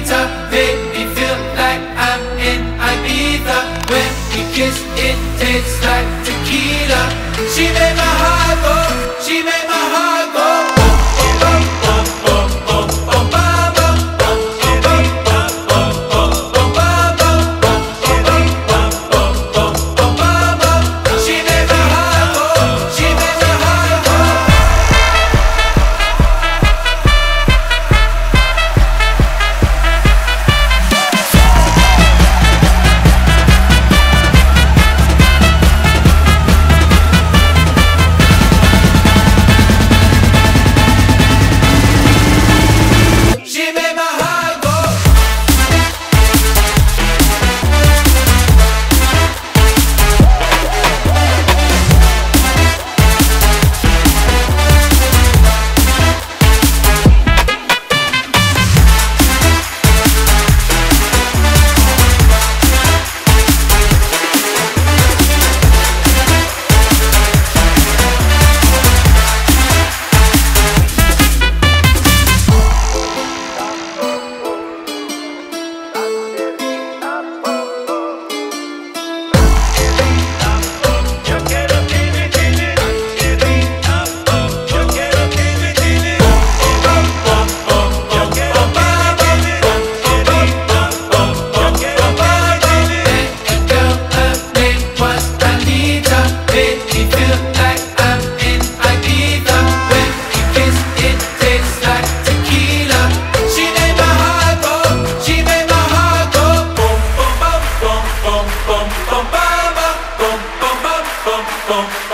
Anita, made me feel like I'm in Ibiza. When we kiss, it tastes like tequila. She made my heart go, she made my heart go. Bum, bum, bum, bum, bum, bum, bum, bum, bum.